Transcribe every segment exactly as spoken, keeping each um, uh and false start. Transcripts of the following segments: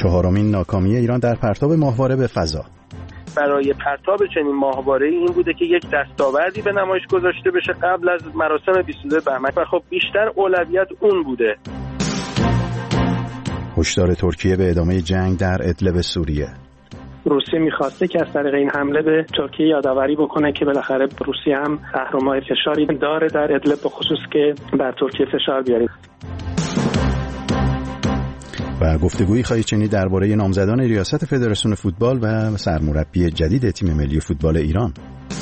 چهارمین ناکامی ایران در پرتاب ماهواره به فضا. برای پرتاب چنین ماهواره‌ای این بوده که یک دستاوردی به نمایش گذاشته بشه قبل از مراسم بیست و دو بهمن و خب بیشتر اولویت اون بوده. هشدار ترکیه به ادامه جنگ در ادلب سوریه. روسیه میخواسته که از طریق این حمله به ترکیه یادآوری بکنه که بالاخره روسیه هم اهرم‌های فشاری داره در ادلب، به خصوص که بر ترکیه فشار بیاره. و گفتگویی خواهید شنید درباره نامزدان ریاست فدراسیون فوتبال و سرمربی جدید تیم ملی فوتبال ایران.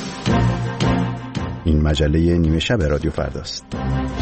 این مجله نیمه شب رادیو فرداست.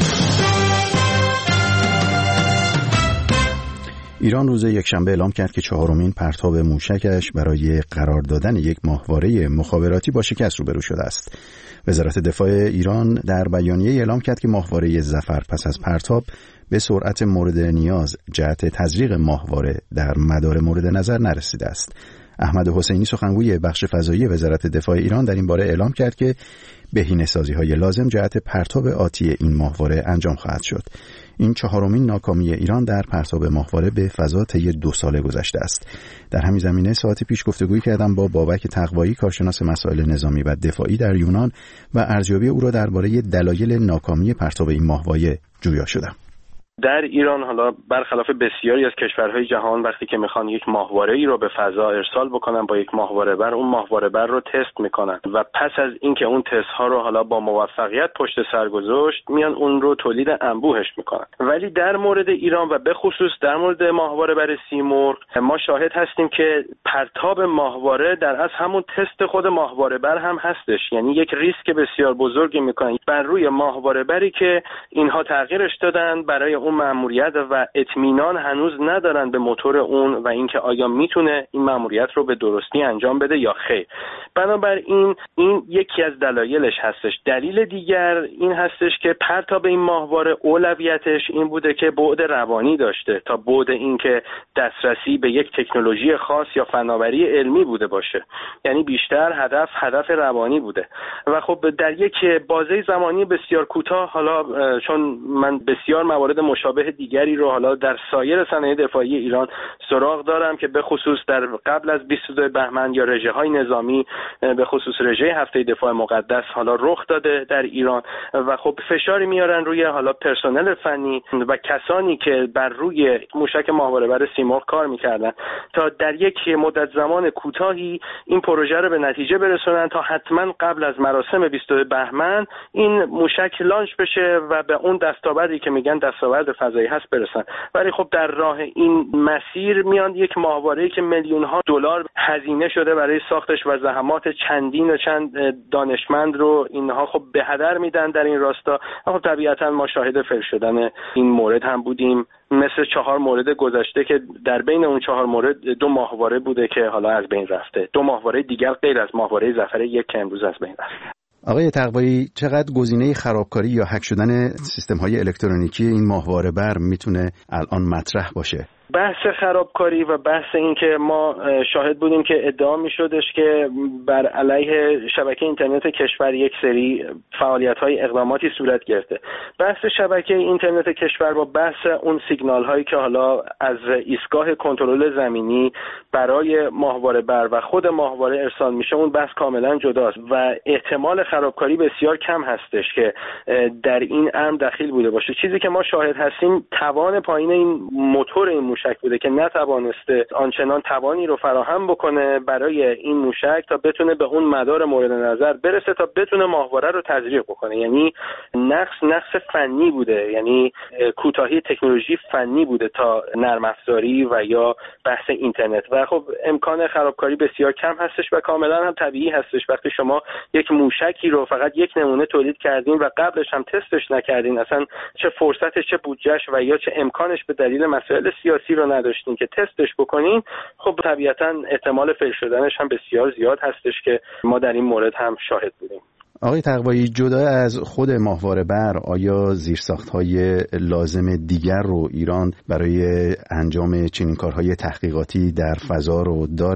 ایران روز یکشنبه اعلام کرد که چهارمین پرتاب موشکش برای قرار دادن یک ماهواره مخابراتی با شکست روبرو شده است. وزارت دفاع ایران در بیانیه اعلام کرد که ماهواره ظفر پس از پرتاب به سرعت مورد نیاز جهت تزریق ماهواره در مدار مورد نظر نرسیده است. احمد حسینی سخنگوی بخش فضایی وزارت دفاع ایران در این باره اعلام کرد که بهینه‌سازی‌های لازم جهت پرتاب آتی این ماهواره انجام خواهد شد. این چهارمین ناکامی ایران در پرتاب ماهواره به فضا طی دو ساله گذشته است. در همین زمینه ساعت پیش گفتگویی کردم با بابک تقوایی، کارشناس مسائل نظامی و دفاعی در یونان، و ارزیابی او را درباره دلایل ناکامی پرتاب این ماهواره جویا شدم. در ایران حالا برخلاف بسیاری از کشورهای جهان وقتی که میخوان یک ماهواره‌ای رو به فضا ارسال بکنن با یک ماهواره بر، اون ماهواره بر رو تست میکنن و پس از اینکه اون تست ها رو حالا با موفقیت پشت سر گذاشت میان اون رو تولید انبوهش میکنن. ولی در مورد ایران و به خصوص در مورد ماهواره بر سیمرغ ما شاهد هستیم که پرتاب ماهواره در از همون تست خود ماهواره بر هم هستش، یعنی یک ریسک بسیار بزرگی میکنن بر روی ماهواره بری که اینها تغییرش دادن برای اون مأموریت و اطمینان هنوز ندارن به موتور اون و اینکه آیا میتونه این مأموریت رو به درستی انجام بده یا خیر. بنابراین این یکی از دلایلش هستش. دلیل دیگر این هستش که پرتاب این ماهواره اولویتش این بوده که بعد روانی داشته تا بعد اینکه دسترسی به یک تکنولوژی خاص یا فناوری علمی بوده باشه، یعنی بیشتر هدف هدف روانی بوده. و خب در یک بازه زمانی بسیار کوتاه، حالا چون من بسیار موارد مشابه دیگری رو حالا در سایر صنایع دفاعی ایران سراغ دارم که به خصوص در قبل از بیست و دو بهمن یا رژه‌های نظامی، به خصوص رژه هفته دفاع مقدس حالا رخ داده در ایران و خب فشاری میارن روی حالا پرسنل فنی و کسانی که بر روی موشک ماهواره بر سیمرغ کار میکردن تا در یک مدت زمان کوتاهی این پروژه رو به نتیجه برسونن تا حتما قبل از مراسم بیست و دو بهمن این موشک لانچ بشه و به اون دستاوردی که میگن دستاورد فضایی هست برسن. ولی خب در راه این مسیر میان یک ماهواره‌ای که میلیون ها دلار هزینه شده برای ساختش و زحمات چندین و چند دانشمند رو اینها خب به هدر میدن در این راستا. خب طبیعتا ما شاهد فیل شدن این مورد هم بودیم، مثل چهار مورد گذشته که در بین اون چهار مورد دو ماهواره بوده که حالا از بین رفته، دو ماهواره دیگر غیر از ماهواره ظفر یک که امروز از بین رفته. آقای تقوایی، چقدر گزینه خرابکاری یا هک شدن سیستم‌های الکترونیکی این ماهواره بر میتونه الان مطرح باشه؟ بحث خرابکاری و بحث این که ما شاهد بودیم که ادعا می شدش که بر علیه شبکه اینترنت کشور یک سری فعالیت‌های اقداماتی صورت گرفته. بحث شبکه اینترنت کشور با بحث اون سیگنال هایی که حالا از ایستگاه کنترل زمینی برای ماهواره بر و خود ماهواره ارسال میشه، اون بحث کاملا جداست و احتمال خرابکاری بسیار کم هستش که در این امر دخیل بوده باشه. چیزی که ما شاهد هستیم توان پایین این موتور این موشک بوده که نتوانسته آنچنان توانی رو فراهم بکنه برای این موشک تا بتونه به اون مدار مورد نظر برسه تا بتونه ماهواره رو تزریق بکنه. یعنی نقص نقص فنی بوده، یعنی کوتاهی تکنولوژی فنی بوده تا نرم افزاری و یا بحث اینترنت. و خب امکان خرابکاری بسیار کم هستش و کاملا هم طبیعی هستش وقتی شما یک موشکی رو فقط یک نمونه تولید کردین و قبلش هم تستش نکردین، اصلا چه فرصتش چه بودجهش و یا چه امکانش به دلیل مسائل سیاسی رو نداشتین که تستش بکنین، خب طبیعتا احتمال فیل شدنش هم بسیار زیاد هستش که ما در این مورد هم شاهد بودیم. آقای تقوایی، جدا از خود ماهواره بر، آیا زیرساخت‌های لازم دیگر رو ایران برای انجام چنین کارهای تحقیقاتی در فضا رو داره؟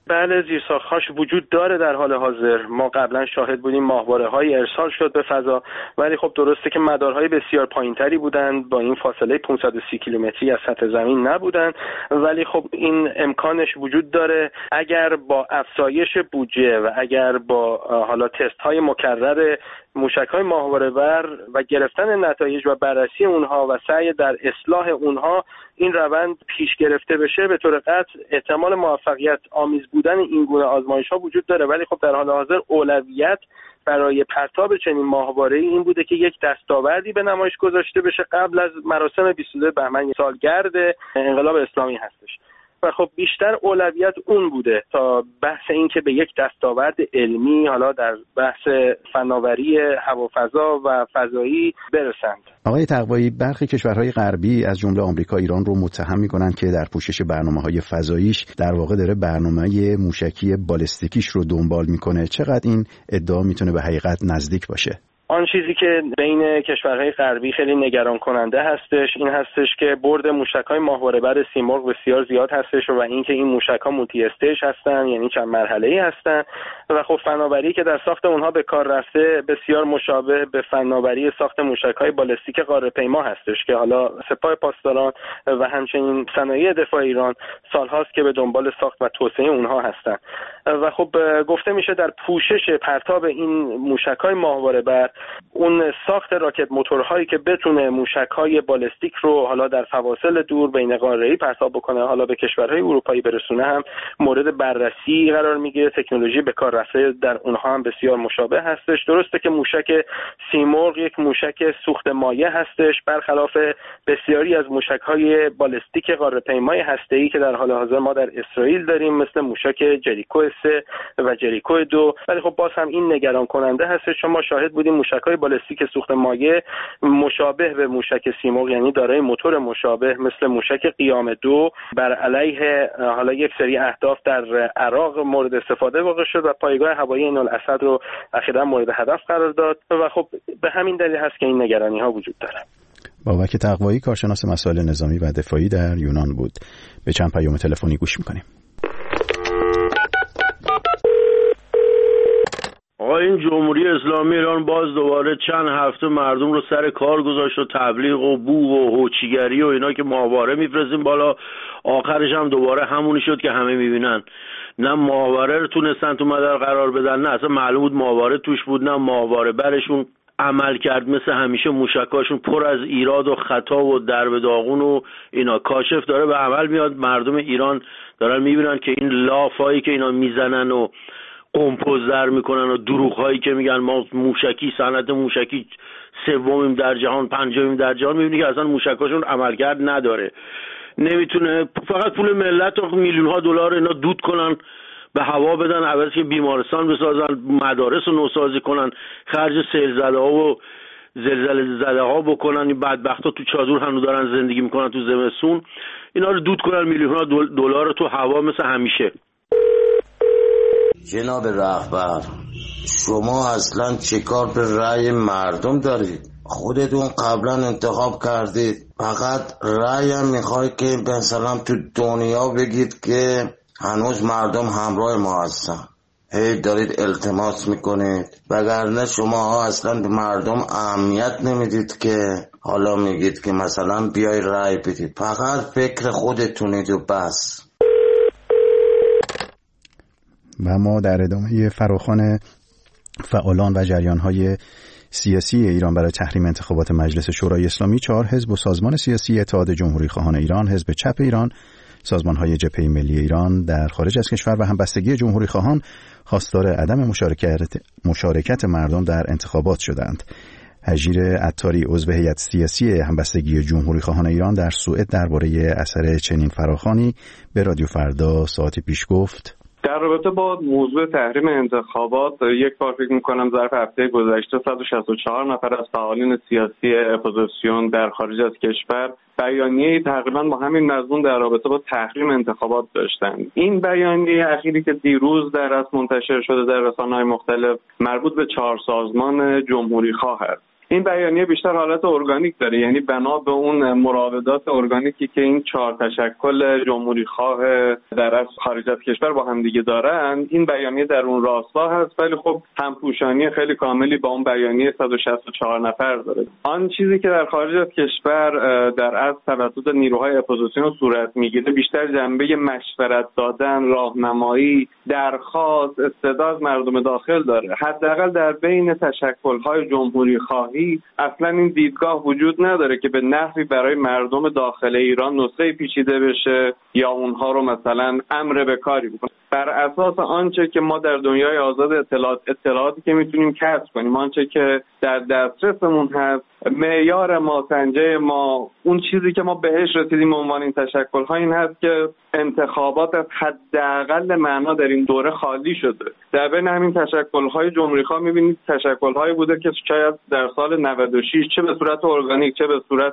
بله، زیرساخت‌هاش وجود داره در حال حاضر. ما قبلا شاهد بودیم ماهواره‌های ارسال شد به فضا، ولی خب درسته که مدارهای بسیار پایینتری بودند، با این فاصله پانصد و سی کیلومتری از سطح زمین نبودند، ولی خب این امکانش وجود داره. اگر با افزایش بودجه و اگر با حالا تست‌های مکرر موشک‌های ماهواره‌بر و گرفتن نتایج و بررسی اونها و سعی در اصلاح اونها این روند پیش گرفته بشه، به طور قطع احتمال موفقیت آمیز بودن این گونه آزمایش‌ها وجود داره. ولی خب در حال حاضر اولویت برای پرتاب چنین ماهواره‌ای این بوده که یک دستاوردی به نمایش گذاشته بشه قبل از مراسم بیست و دو بهمن سالگرد انقلاب اسلامی هستش و خب بیشتر اولویت اون بوده تا بحث این که به یک دستاورد علمی حالا در بحث فناوری هوافضا و فضایی برسند. آقای تقوایی، برخی کشورهای غربی از جمله آمریکا ایران رو متهم می‌کنند که در پوشش برنامه‌های فضاییش در واقع داره برنامه موشکی بالستیکیش رو دنبال می‌کنه. چقدر این ادعا میتونه به حقیقت نزدیک باشه؟ آن چیزی که بین کشورهای غربی خیلی نگران کننده هستش این هستش که برد موشک‌های ماهواره‌بر سیمرغ بسیار زیاد هستش و اینکه این موشک‌ها مولتی استیج هستن، یعنی چند مرحله‌ای هستن و خب فناوری که در ساخت اونها به کار رفته بسیار مشابه به فناوری ساخت موشک‌های بالستیک قاره‌پیما هستش که حالا سپاه پاسداران و همچنین صنایع دفاع ایران سال‌هاست که به دنبال ساخت و توسعه اونها هستن و خب گفته میشه در پوشش پرتاب این موشک‌های ماهواره‌بر اون ساخت راکت موتورهایی که بتونه موشک‌های بالستیک رو حالا در فواصل دور بین قاره‌ای پرتاب بکنه، حالا به کشورهای اروپایی برسونه، هم مورد بررسی قرار میگیره. تکنولوژی به کار رفته در اونها هم بسیار مشابه هستش. درسته که موشک سیمرغ یک موشک سوخت مایع هستش، برخلاف بسیاری از موشک‌های بالستیک قاره‌پیمای هسته‌ای که در حال حاضر ما در اسرائیل داریم، مثل موشک جریکو سه و جریکو دو. ولی خب باز هم این نگران کننده هستش چون ما شاهد بودیم موشک‌های بالستیک سوخت مایع مشابه به موشک سیمرغ، یعنی دارای موتور مشابه مثل موشک قیام دو، بر علیه حالا یک سری اهداف در عراق مورد استفاده واقع شد و پایگاه هوایی عین الاسد رو اخیراً مورد هدف قرار داد و خب به همین دلیل هست که این نگرانی‌ها وجود داره. بابک تقوایی، کارشناس مسائل نظامی و دفاعی در یونان بود. به چند پیام تلفنی گوش می‌کنیم. آقا این جمهوری اسلامی ایران باز دوباره چند هفته مردم رو سر کار گذاشت و تبلیغ و بوق و هوچیگری و اینا که ماهواره میفرستیم بالا، آخرش هم دوباره همونی شد که همه میبینن. نه ماهواره رو تونستن تو مدار قرار بدن، نه اصلا معلوم بود ماهواره توش بود، نه ماهواره برشون عمل کرد. مثل همیشه موشکاشون پر از ایراد و خطا و درب داغون و اینا. کاشف داره به عمل میاد، مردم ایران دارن میبینن که این لافایی که اینا میزنن و قمپوزر میکنن و دروغ هایی که میگن ما موشکی صنعت موشکی سومیم در جهان، پنجمیم در جهان، میبینی که اصلا موشکاشون عملکرد نداره. نمیتونه، فقط پول ملت و میلیون ها دلار اینا دود کنن به هوا بدن، عوض که بیمارستان بسازن، مدارس رو نوسازی کنن، خرج سیل زده ها و زلزله زده ها بکنن. این بدبختا تو چادر هنوز دارن زندگی میکنن تو زمستون، اینا رو دود کنن میلیون ها دلار تو هوا مثل همیشه. جناب رهبر، شما اصلا چه کار به رأی مردم دارید؟ خودتون قبلا انتخاب کردید، فقط رأی هم میخواید که مثلا تو دنیا بگید که هنوز مردم همراه ما هستن. هی دارید التماس میکنید، وگرنه شما ها اصلا به مردم اهمیت نمیدید که حالا میگید که مثلا بیای رأی بدید. فقط فکر خودتونید و بس. و ما در ادامه فراخوان فعالان و جریان‌های سیاسی ایران برای تحریم انتخابات مجلس شورای اسلامی، چهار حزب و سازمان سیاسی اتحاد جمهوری خواهان ایران، حزب چپ ایران، سازمان‌های جبهه ملی ایران در خارج از کشور و همبستگی جمهوری خواهان خواستار عدم مشارکت مشارکت مردم در انتخابات شدند. هجیر عطاری، عضو هیئت سیاسی همبستگی جمهوری خواهان ایران در سوئد، درباره اثر چنین فراخوانی به رادیو فردا ساعتی پیش گفت: در رابطه با موضوع تحریم انتخابات، یک بار فکر می‌کنم ظرف هفته گذشته صد و شصت و چهار نفر از فعالین سیاسی اپوزیسیون در خارج از کشور بیانیه‌ای تقریبا با همین مضمون در رابطه با تحریم انتخابات داشتند. این بیانیه اخیری که دیروز در رسم منتشر شده در رسانه‌های مختلف مربوط به چهار سازمان جمهوری خواه است این بیانیه بیشتر حالت ارگانیک داره، یعنی بنا به اون مراودات ارگانیکی که این چهار تشکل جمهوری خواه در از خارج از کشور با هم دیگه دارن، این بیانیه در اون راستا هست، ولی خب همپوشانی خیلی کاملی با اون بیانیه صد و شصت و چهار نفر داره. آن چیزی که در خارج از کشور در از توسط نیروهای اپوزیسیون صورت میگیره بیشتر جنبه مشورت دادن، راهنمایی، درخواست، استعداد مردم داخل داره. حداقل در بین تشکل‌های جمهوری خواهی اصلا این دیدگاه وجود نداره که به نحوی برای مردم داخل ایران نسخه پیچیده بشه یا اونها رو مثلا امر به کاری بکنه. بر اساس آنچه که ما در دنیای آزاد اطلاعات اطلاعاتی که میتونیم کسب کنیم، آنچه که در دسترسمون هست، معیار ما، سنجه ما، اون چیزی که ما بهش رسیدیم به عنوان این تشکل‌ها این هست که انتخابات از حداقل معنا در این دوره خالی شده. در بین همین تشکل‌های جمهوری‌خواه می‌بینید تشکل‌هایی بوده که شاید در سال نود و شش چه به صورت ارگانیک چه به صورت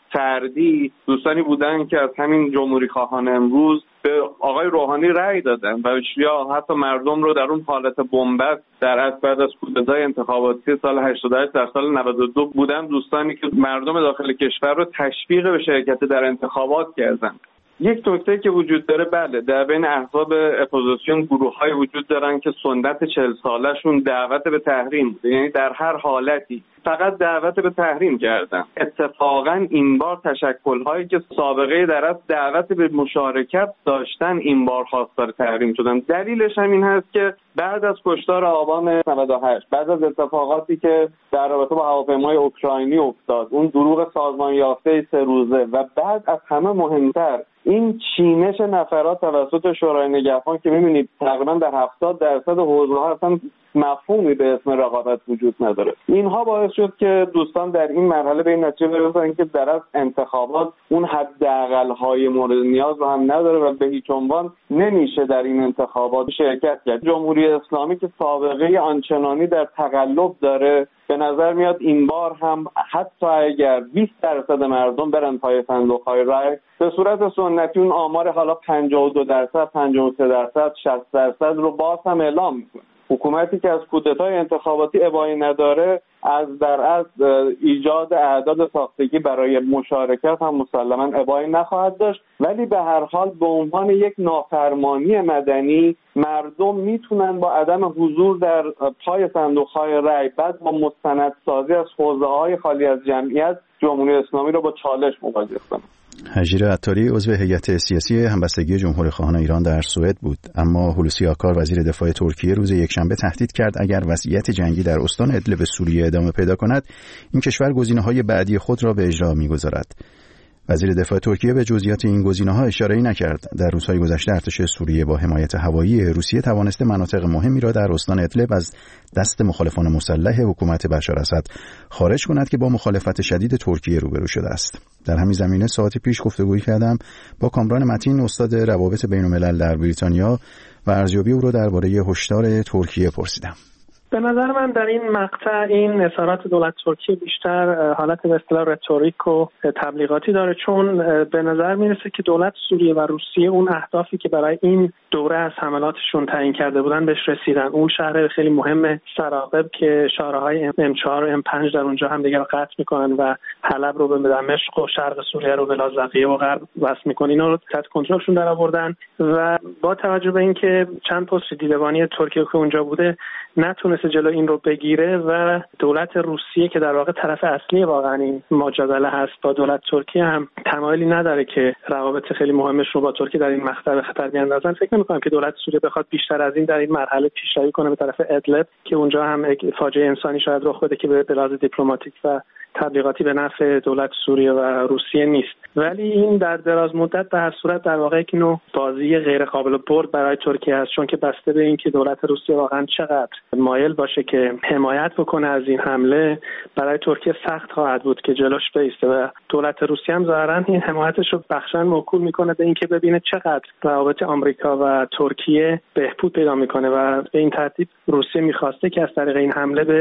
فردی دوستانی بودن که از همین جمهوری‌خواهان امروز به آقای روحانی رأی دادن و یا حتی مردم رو در اون حالت بنبست در از بعد از کودتای انتخاباتی سال هشتاد و هشت در سال نود و دو بودن دوستانی که مردم داخل کشور رو تشویق به شرکت در انتخابات کردن. یک نکته که وجود داره، بله در بین احزاب اپوزیسیون گروه‌های وجود دارن که سنت چهل ساله‌شون دعوت به تحریم بوده، یعنی در هر حالتی فقط دعوت به تحریم کردن. اتفاقا این بار تشکل‌هایی که سابقه در از دعوت به مشارکت داشتن این بار خواستار تحریم شدن. دلیلش هم این هست که بعد از کشتار آبان نود و هشت، بعد از اتفاقاتی که در رابطه با هواپیمای اوکراینی افتاد، اون دروغ سازمان یافته سه روزه و بعد از همه مهمتر این چینش نفرات توسط شورای نگهبان که می‌بینید تقریبا در هفتاد درصد حوزه‌ها اصلا مفهومی به اسم رقابت وجود نداره. اینها باعث شد که دوستان در این مرحله به این نتیجه برسن که در از انتخابات اون حداقل‌های مورد نیاز رو هم نداره و به هیچ عنوان نمیشه در این انتخابات شرکت کرد. جمهوری اسلامی که سابقه آنچنانی در تقلب داره، به نظر میاد این بار هم حتی اگر بیست درصد مردم برن پای صندوق‌های رای، به صورت سنتی اون آمار حالا پنجاه و دو درصد، پنجاه و سه درصد، شصت درصد رو باز هم اعلام میکنه. حکومتی که از کودتای انتخاباتی ابایی نداره از در از ایجاد اعداد ساختگی برای مشارکت هم مسلماً ابایی نخواهد داشت، ولی به هر حال به عنوان یک نافرمانی مدنی مردم میتونن با عدم حضور در پای صندوق‌های رای بعد با مستندسازی از حوزه‌های خالی از جمعیت جمهوری اسلامی رو با چالش مواجه کنن. هجیر عطاری عضو هیئت سیاسی همبستگی جمهوری خواهان ایران در سوئد بود، اما هولوسی آکار وزیر دفاع ترکیه روز یکشنبه تهدید کرد اگر وضعیت جنگی در استان ادلب سوریه ادامه پیدا کند این کشور گزینه‌های بعدی خود را به اجرا می‌گذارد. وزیر دفاع ترکیه به جزئیات این گزینه‌ها اشاره‌ای نکرد. در روزهای گذشته ارتش سوریه با حمایت هوایی روسیه توانسته مناطق مهمی را در استان ادلب از دست مخالفان مسلح حکومت بشار اسد خارج کند که با مخالفت شدید ترکیه روبرو شده است. در همین زمینه ساعتی پیش گفتگویی کردم با کامران متین، استاد روابط بین‌الملل در بریتانیا، و ارزیابی او را درباره هشدار ترکیه پرسیدم. به نظر من در این مقطع این اظهارات دولت ترکیه بیشتر حالت به اصطلاح رتوریک و تبلیغاتی داره، چون به نظر میرسه که دولت سوریه و روسیه اون اهدافی که برای این دوره از حملاتشون تعیین کرده بودن بهش رسیدن. اون شهر خیلی مهم سراقب که شهرهای ام چهار و ام پنج در اونجا هم دیگر قطع میکنن و حلب رو به دمشق و شرق سوریه رو به لاذقیه و غرب وصل میکنن، اینا رو تحت کنترلشون در آوردن و با توجه به اینکه چند پست دیدبانی ترکیه که اونجا بوده نتونسته جلو این رو بگیره و دولت روسیه که در واقع طرف اصلی واقعا این مجادله هست با دولت ترکیه هم تمایلی نداره که روابط خیلی مهمش رو با ترکیه در این مقطع به خطر بیاندازن. فکر نمی‌کنم که دولت سوریه بخواد بیشتر از این در این مرحله پیشروی کنه به طرف ادلب که اونجا هم فاجعه انسانی شاید رخ بده که به لحاظ دیپلماتیک و تبلیغاتی به نفع دولت سوریه و روسیه نیست. ولی این در دراز مدت به هر صورت در واقع یک نوع بازی غیر قابل برد برای ترکیه است، چون که بسته به این که دولت روسیه واقعا چقدر مایل باشه که حمایت بکنه از این حمله، برای ترکیه سخت خواهد بود که جلوش بایسته و دولت روسیه هم ظاهرا این حمایتش رو بخشن موکول میکنه به اینکه ببینه چقدر روابط آمریکا و ترکیه بهبود پیدا میکنه و به این ترتیب روسیه میخواسته که از طریق این حمله به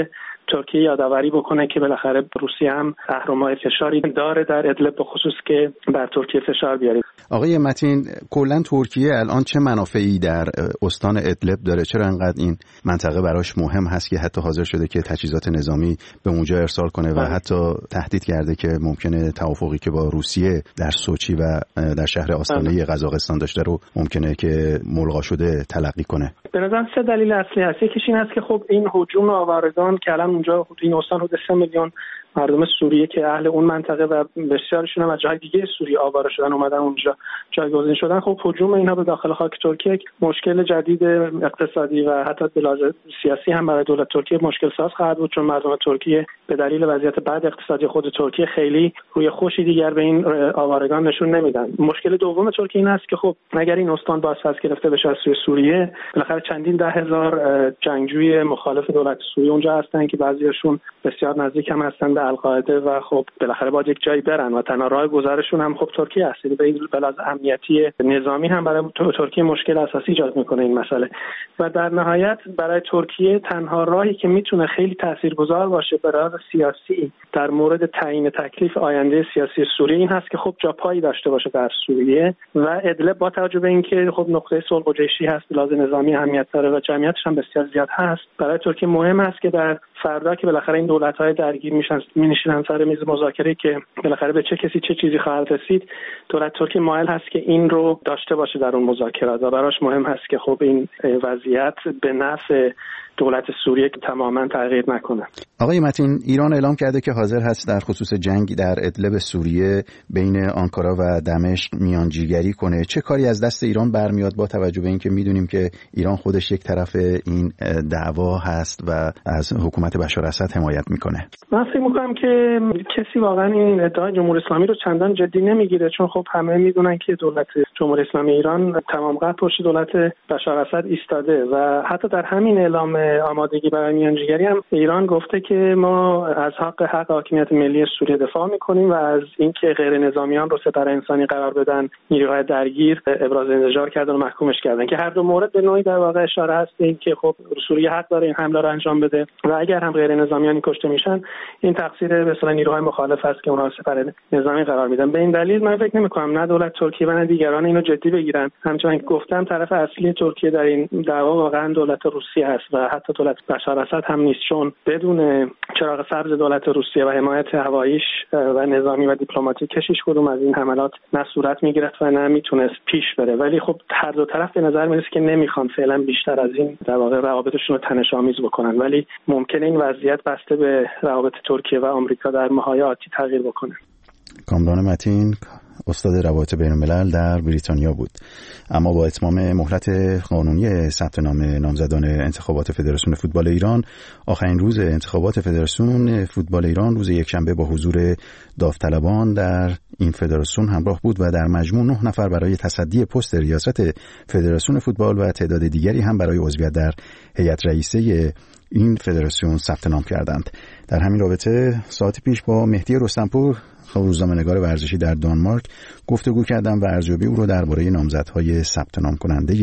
ترکیه یادآوری بکنه که بالاخره روسیه هم اهرم‌های فشاری داره در ادلب به خصوص که بر ترکیه فشار بیاره. آقای متین، کلا ترکیه الان چه منافعی در استان ادلب داره؟ چرا انقدر این منطقه براش مهم هست که حتی حاضر شده که تجهیزات نظامی به اونجا ارسال کنه و حتی تهدید کرده که ممکنه توافقی که با روسیه در سوچی و در شهر آستانه قزاقستان داشته رو ممکنه که ملغا شده تلقی کنه؟ به نظرم سه دلیل اصلی هست. یکیش این است که خب این هجوم آوارگان که الان اونجا این استان حدود سه میلیون مردم سوریه که اهل اون منطقه و بسیارشون هم از جای دیگه سوریه آواره شدن اومدن اونجا جایگزین شدن، خب هجوم اینها به داخل خاک ترکیه مشکل جدید اقتصادی و حتی به لحاظ سیاسی هم برای دولت ترکیه مشکل ساز خواهد بود، چون مردم ترکیه به دلیل وضعیت بد اقتصادی خود ترکیه خیلی روی خوشی دیگر به این آوارگان نشون نمیدن. مشکل دوم ترکیه این است که خب اگر این استان بازپس گرفته بشه از سوی سوریه، بالاخره چندین ده هزار جنگجوی مخالف دولت سوریه اونجا هستن که بعضیاشون بسیار نزدیک هم هستن به القاعده و خب بالاخره باید یک جایی برن و تنها راه گذرشون هم خب ترکیه است. به این بلاز امنیتی نظامی هم برای ترکیه مشکل اساسی ایجاد میکنه این مسئله. و در نهایت برای ترکیه تنها راهی که میتونه خیلی تاثیرگذار باشه برای سیاسی در مورد تعیین تکلیف آینده سیاسی سوریه این هست که خب جاپایی داشته باشه در سوریه و ادلب با توجه به اینکه خب نقطه صلح و جیشی هست، لازم نظامی اهمیت داره و جمعیتش هم بسیار زیاد هست. برای ترکیه مهم است که در فردا که بالاخره این دولت‌های درگیر میشن می‌نشینن سر میز مذاکره که بالاخره به چه کسی چه چیزی خواهد رسید، دولت ترکیه مایل هست که این رو داشته باشه در اون مذاکرات و براش مهم هست که خب این وضعیت به نفع دولت سوریه که تماما تغییر نکنه. آقای متین، ایران اعلام کرده که حاضر هست در خصوص جنگ در ادلب سوریه بین آنکارا و دمشق میانجیگری کنه. چه کاری از دست ایران برمیاد با توجه به اینکه میدونیم که ایران خودش یک طرف این دعوا هست و از حکومت بشار اسد حمایت میکنه؟ من فکر میکنم که کسی واقعا این ادعای جمهوری اسلامی رو چندان جدی نمیگیره، چون خب همه میدونن که دولت جمهوری اسلامی ایران تمام قد پشت دولت بشار اسد ایستاده و حتی در همین اعلام آمادگی برای میانجیگری هم ایران گفته که ما از حق حق حاکمیت ملی سوریه دفاع میکنیم و از اینکه غیر نظامیان رو سپر انسانی قرار بدن نیروهای درگیر ابراز انزجار کردن و محکومش کردن، که هر دو مورد به نوعی در واقع اشاره هست به اینکه خب سوریه حق داره این حمله رو انجام بده و اگر هم غیر نظامیانی کشته میشن این تقصیر مثلا نیروهای مخالف است که اونها سپر نظامی قرار میدن. به این دلیل من فکر نمیکنم نه دولت ترکیه و نه دیگران اینو جدی بگیرن. همچنین که گفتم طرف اصلی ترکیه در این دعوا واقعا دولت روسیه است و حتی دولت بشار اسد هم نیست، چون بدون چراغ سبز دولت روسیه و حمایت هواییش و نظامی و دیپلماتیکش هیچ کدوم از این حملات نه صورت میگرفت و نه میتونست پیش بره. ولی خب هر دو طرف به نظر میرسه که نمیخوان فعلا بیشتر از این در واقع روابطشون رو تنش‌آمیز بکنن، ولی ممکنه این وضعیت بسته به روابط ترکیه و آمریکا در ماه‌های آتی تغییر بکنه. کامران متین، استاد روابط بین الملل در بریتانیا بود. اما با اتمام مهلت قانونی ثبت نام نامزدان انتخابات فدراسیون فوتبال ایران، آخرین روز انتخابات فدراسیون فوتبال ایران روز یکشنبه با حضور داوطلبان در این فدراسیون همراه بود و در مجموع نه نفر برای تصدی پست ریاست فدراسیون فوتبال و تعداد دیگری هم برای عضویت در هیئت رئیسه این فدراسیون ثبت نام کردند. در همین رابطه ساعت پیش با مهدی رستمپور، روزنامه‌نگار ورزشی در دانمارک، گفتگو کردم و ارزیابی او رو درباره نامزدهای ثبت نام کننده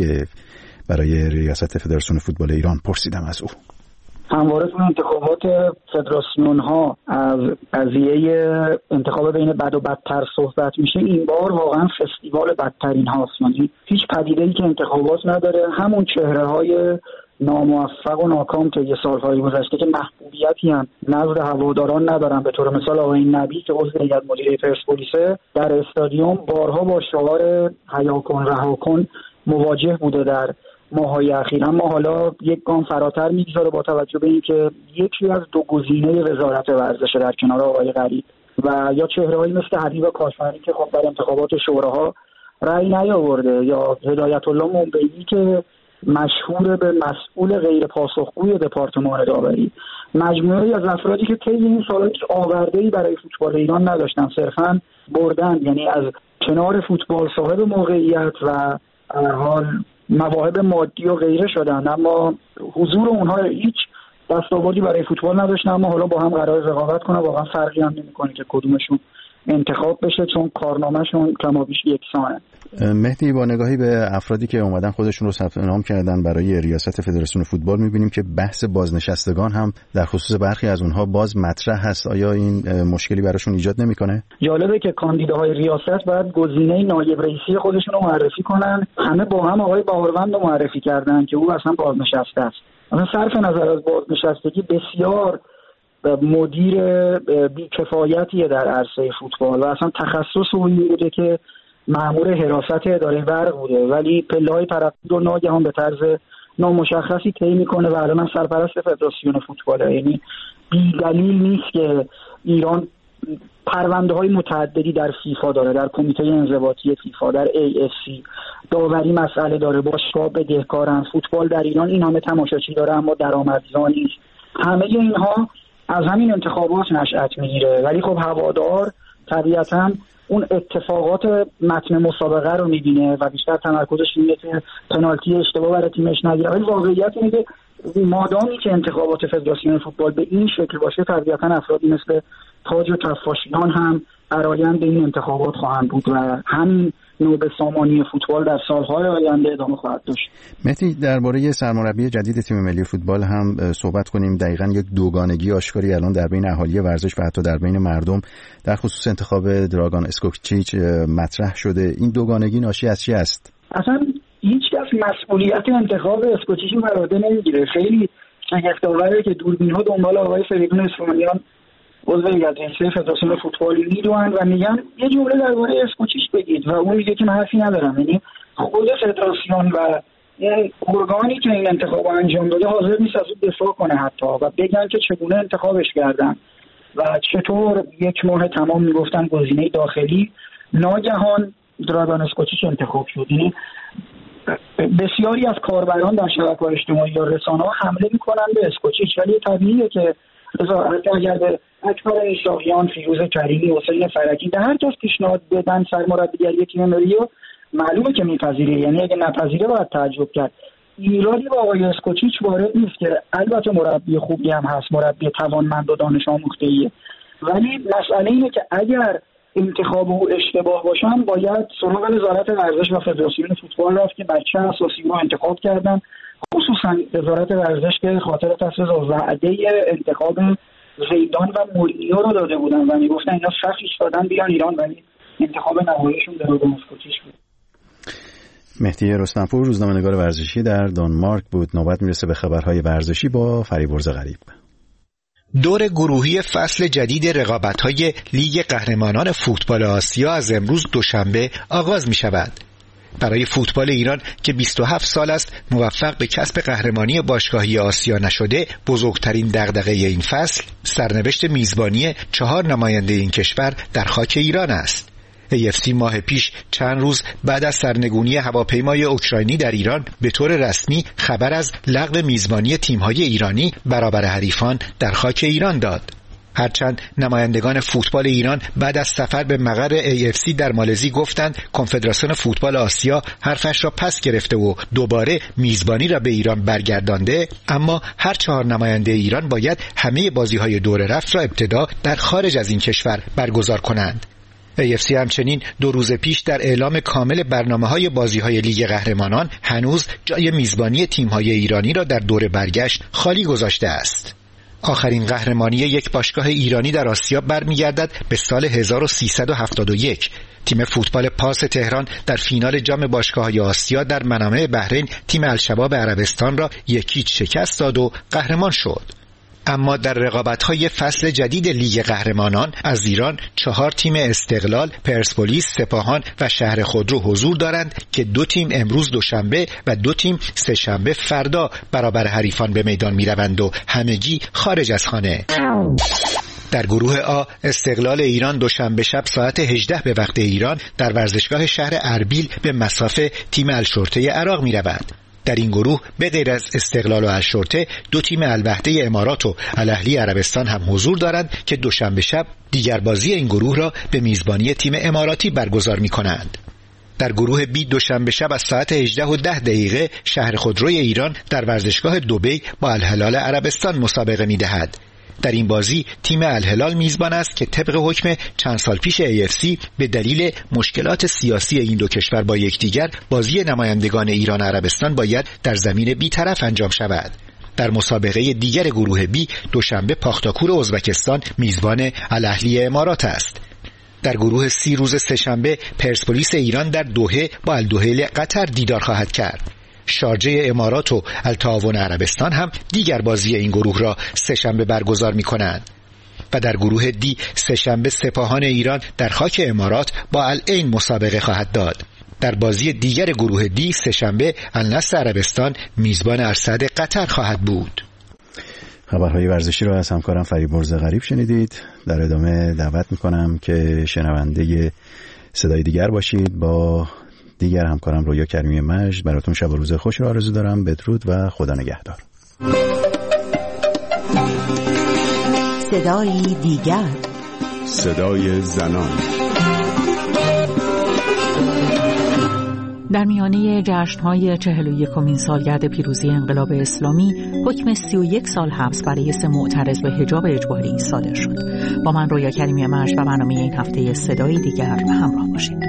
برای ریاست فدراسیون فوتبال ایران پرسیدم از او. همواره تو انتخابات فدراسیون ها از قضیه انتخاب بین بد و بدتر صحبت میشه. این بار واقعا فستیوال بدترین هاست، یعنی هیچ پدیده‌ای که انتخابات نداره، همون چهره های ناموفق و ناکام طی سالهای گذشته که محبوبیتی هم نزد هواداران ندارن. به طور مثال آقای نبی که عضو هیئت مدیره پرسپولیس در استادیوم بارها با شعار حیا کن رها کن مواجه بوده در ماه‌های اخیر، اما حالا یک گام فراتر میگذاره با توجه به اینکه یکی از دو گزینه وزارت ورزش در کنار آقای غریب و یا چهره‌هایی مثل حبیب کاشانی که خب در انتخابات شوراها رأی نیاورده، یا هدایت الله منبعی که مشهور به مسئول غیر پاسخگوی دپارتمان داوری، مجموعه‌ای از افرادی که طی این سال‌ها هیچ آورده‌ای برای فوتبال ایران نداشتن، صرفاً بردن، یعنی از کنار فوتبال صاحب موقعیت و هر حال مواهب مادی و غیره شدن، اما حضور اونها هیچ دستاوردی برای فوتبال نداشتن. اما حالا با هم قرار رقابت کنن، واقعا فرقی هم نمی‌کنه که کدومشون انتخاب بشه، چون کارنامه‌شون کمابیش یکسانه. مهدی، با نگاهی به افرادی که اومدن خودشون رو ثبت نام کردن برای ریاست فدراسیون فوتبال، می‌بینیم که بحث بازنشستگان هم در خصوص برخی از اونها باز مطرح هست. آیا این مشکلی براشون ایجاد نمی‌کنه؟ جالبه که کاندیداهای ریاست باید گزینه نایب رئیسی خودشون رو معرفی کنن. همه با هم آقای باوروند رو معرفی کردن که او اصلا بازنشسته است. اما صرف نظر از بازنشستگی بسیار مدیر بی‌کفایتیه در عرصه فوتبال و اصلا تخصص او این بوده که مأمور حراست اداره برق بوده، ولی پله‌های پرستو رو ناگهان به طرز نامشخصی طی میکنه و الان سرپرست فدراسیون فوتباله. یعنی بی دلیل نیست که ایران پرونده های متعددی در فیفا داره، در کمیته انضباطی فیفا، در ای اف سی، داوری مسئله داره، باشگاه بدهکارن، فوتبال در ایران این همه تماشاچی داره اما درآمدزا نیست. همه اینها از همین انتخابات نشأت میگیره، ولی خب هوادار طبیعتاً اون اتفاقات متن مسابقه رو میبینه و بیشتر تمرکزش اینه که پنالتی اشتباه برای تیمش نگیره. ولی واقعیت اینه که مادامی که انتخابات فدراسیون فوتبال به این شکل باشه، طبیعتاً افرادی مثل تاج و کفاشیان هم برآیند این انتخابات خواهند بود و همین نوبه سامانی فوتبال در سالهای آینده ادامه خواهد داشت. مهدی، درباره سرمربی جدید تیم ملی فوتبال هم صحبت کنیم. دقیقاً یک دوگانگی آشکاری الان در بین اهالی ورزش و حتی در بین مردم در خصوص انتخاب دراگان اسکوچیچ مطرح شده. این دوگانگی ناشی از چی است؟ اصلا هیچ کس مسئولیت انتخاب اسکوچیچ رو بر عهده نمیگیره. خیلی شگفت‌آوره که دوربین‌ها دنبال آقای فریدون اسفانیان عضو هیئت رئیسه فدراسیون فوتبال میدونن و میگن یه جمله درباره اسکوچیچ بگید و اون میگه که من حرفی ندارم. یعنی خود فدراسیون و این ارگانی که این انتخاب انجام داده حاضر نیست از اون دفاع کنه حتی و بگن که چگونه انتخابش کردن و چطور یک ماه تمام میگفتن گزینه داخلی، ناگهان دراگان اسکوچیچ انتخاب شد. یعنی بسیاری از کاربران در شبکه‌های اجتماعی یا رسانه‌ها حمله میکنن به اسکوچیچ، ولی طبیعیه که اگر به اکبر اشراقیان، فیروز کریمی، حسین فرکی در هر کس پیشنهاد بدن سرمربیگری تیم ملی، معلومه که میپذیره. یعنی اگه نپذیره باید تعجب کرد. ایرادی با آقای اسکوچیچ وارد نیست که البته مربی خوبی هم هست، مربی توانمند و دانش آموخته‌ایه، ولی مسئله اینه که اگر انتخاب او اشتباه باشن باید سراغ وزارت ورزش و فدراسیون فوتبال رفت که بچه اساسی رو انتخاب کردن، خصوصا وزارت ورزش که خاطر تصویب وعده انتخاب زیدان و مورینیو رو داده بودن و میگفتن اینا صف ایستادن بیان ایران، ولی انتخاب نهاییشون دراگان اسکوچیچ بود. مهدی رستمپور، روزنامه‌نگار ورزشی در دانمارک بود. نوبت میرسه به خبرهای ورزشی با فریبرز غریب. دور گروهی فصل جدید رقابت‌های لیگ قهرمانان فوتبال آسیا از امروز دوشنبه آغاز می‌شود. برای فوتبال ایران که بیست و هفت سال است موفق به کسب قهرمانی باشگاهی آسیا نشده، بزرگترین دغدغه این فصل سرنوشت میزبانی چهار نماینده این کشور در خاک ایران است. ای اف سی ماه پیش چند روز بعد از سرنگونی هواپیمای اوکراینی در ایران به طور رسمی خبر از لغو میزبانی تیم‌های ایرانی برابر حریفان در خاک ایران داد. هرچند نمایندگان فوتبال ایران بعد از سفر به مقر ای اف سی در مالزی گفتند کنفدراسیون فوتبال آسیا حرفش را پس گرفته و دوباره میزبانی را به ایران برگردانده، اما هر چهار نماینده ایران باید همه بازی‌های دور رفت را ابتدا در خارج از این کشور برگزار کنند. ای اف سی همچنین دو روز پیش در اعلام کامل برنامه‌های بازی‌های لیگ قهرمانان هنوز جای میزبانی تیم‌های ایرانی را در دور برگشت خالی گذاشته است. آخرین قهرمانی یک باشگاه ایرانی در آسیا برمیگردد به سال هزار و سیصد و هفتاد و یک. تیم فوتبال پاس تهران در فینال جام باشگاه‌های آسیا در منامه بحرین تیم الشباب عربستان را یکیچ شکست داد و قهرمان شد. اما در رقابت‌های فصل جدید لیگ قهرمانان از ایران چهار تیم استقلال، پرسپولیس، سپاهان و شهر خودرو حضور دارند که دو تیم امروز دوشنبه و دو تیم سه‌شنبه فردا برابر حریفان به میدان می‌روند و همگی خارج از خانه. در گروه آ استقلال ایران دوشنبه شب ساعت هجده به وقت ایران در ورزشگاه شهر اربیل به مصاف تیم الشرطه عراق می‌رود. در این گروه به غیر از استقلال و الشرطه دو تیم الوحده امارات و الاهلی عربستان هم حضور دارند که دوشنبه شب دیگر بازی این گروه را به میزبانی تیم اماراتی برگزار می کنند. در گروه بی دوشنبه شب از ساعت هجده و ده دقیقه شهر خودروی ایران در ورزشگاه دبی با الهلال عربستان مسابقه می دهد. در این بازی تیم الهلال میزبان است که طبق حکم چند سال پیش ای اف سی به دلیل مشکلات سیاسی این دو کشور با یکدیگر بازی نمایندگان ایران و عربستان باید در زمین بی‌طرف انجام شود. در مسابقه دیگر گروه بی دوشنبه پاختاکور ازبکستان میزبان الاهلی امارات است. در گروه سی روز سه‌شنبه پرسپولیس ایران در دوحه با الدوحیل قطر دیدار خواهد کرد. شارجه امارات و التعاون عربستان هم دیگر بازی این گروه را سه‌شنبه برگزار می‌کنند. و در گروه دی سه‌شنبه سپاهان ایران در خاک امارات با العین مسابقه خواهد داد. در بازی دیگر گروه دی سه‌شنبه النصر عربستان میزبان ارصد قطر خواهد بود. خبرهای ورزشی را از همکارم فریب مرزغریب شنیدید. در ادامه دعوت میکنم که شنونده صدای دیگر باشید. با دیگر همکارم رویا کریمی مجد براتون شب و روز خوش را آرزو دارم. بدرود و خدا نگهدار. صدای دیگر، صدای زنان. در میانه جشن‌های چهل و یکمین سالگرد پیروزی انقلاب اسلامی حکم سی و یک سال حبس برای سه معترض به حجاب اجباری صادر شد. با من رویا کریمی مجد و برنامه این هفته صدای دیگر همراه باشید.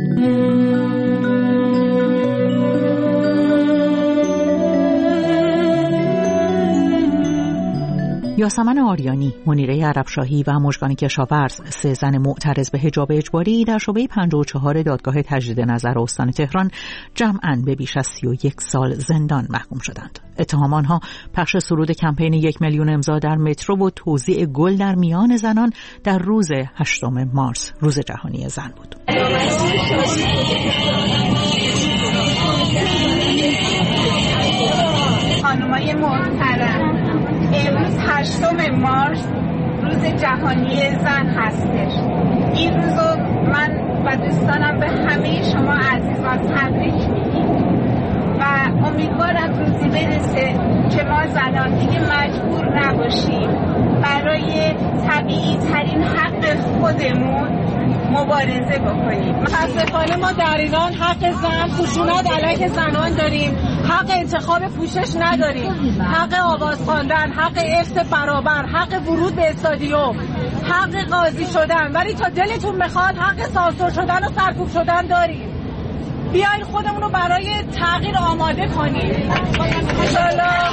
یاسمن آریانی، منیره عربشاهی و مژگان کشاورز، سه زن معترض به حجاب اجباری در شعبه پنجاه و چهار دادگاه تجدید نظر استان تهران جمعاً به بیش از سی و یک سال زندان محکوم شدند. اتهام آنها پخش سرود کمپین یک میلیون امضا در مترو و توزیع گل در میان زنان در روز هشتم مارس، روز جهانی زن بود. خانمای محترم، امروز هشتم مارس روز جهانی زن هستش. این روزو من و دوستانم به همه شما عزیزان تبریک میگیم و امیدوارم روزی برسه که ما زنان دیگه مجبور نباشیم برای طبیعی ترین حق خودمون مبارزه بکنیم. متاسفانه ما در ایران حق زن، خشونت علیه زنان داریم، حق انتخاب پوشش نداریم، حق آواز خواندن، حق ارث برابر، حق ورود به استادیوم، حق قاضی شدن، ولی تا دلتون میخواد حق سانسور شدن و سرکوب شدن داریم. بیاین خودمون رو برای تغییر آماده کنیم. انشالله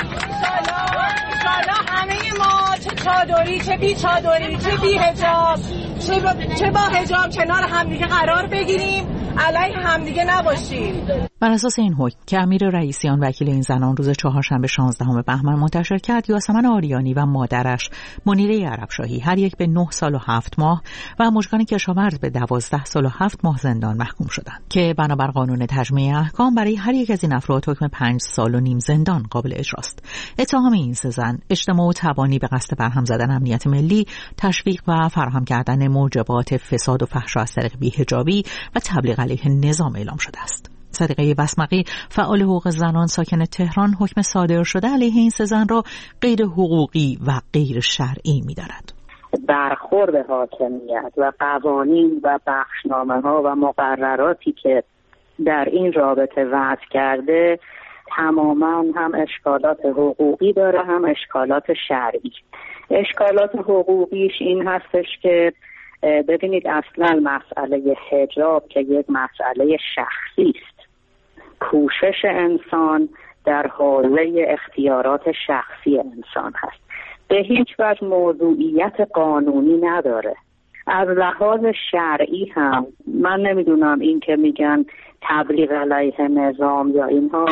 انشالله همه ما، چه چادری چه بی چادری چه بی حجاب چه با, چه با حجاب، کنار همدیگه قرار بگیریم، علیه همدیگه نباشیم. بر اساس این حکم که امیر رئیسیان وکیل این زنان روز چهارشنبه شانزدهم بهمن منتشر کرد، یاسمن آریانی و مادرش منیره عربشاهی هر یک به نه سال و هفت ماه و مژگان کشاورز به دوازده سال و هفت ماه زندان محکوم شدند که بنابر قانون تجمیع احکام برای هر یک از این افراد حکم پنج سال و نیم زندان قابل اجراست. اتهام این سه زن اجتماع و تبانی به قصد برهم زدن امنیت ملی، تشویق و فراهم کردن موجبات فساد و فحش از طریق بی‌حجابی و تبلیغ علیه نظام اعلام شده است. صدیقه بسمقی، فعال حقوق زنان ساکن تهران، حکم صادر شده علیه این سه زن را غیر حقوقی و غیر شرعی می‌داند. برخورد حاکمیت و قوانین و بخشنامه‌ها و مقرراتی که در این رابطه وضع کرده تماما هم اشکالات حقوقی داره هم اشکالات شرعی. اشکالات حقوقیش این هستش که ببینید اصلا مسئله حجاب که یک مسئله شخصی است، کوشش انسان در حوزه اختیارات شخصی انسان هست، به هیچ وجه موضوعیت قانونی نداره. از لحاظ شرعی هم من نمیدونم این که میگن تبلیغ علیه نظام یا اینها،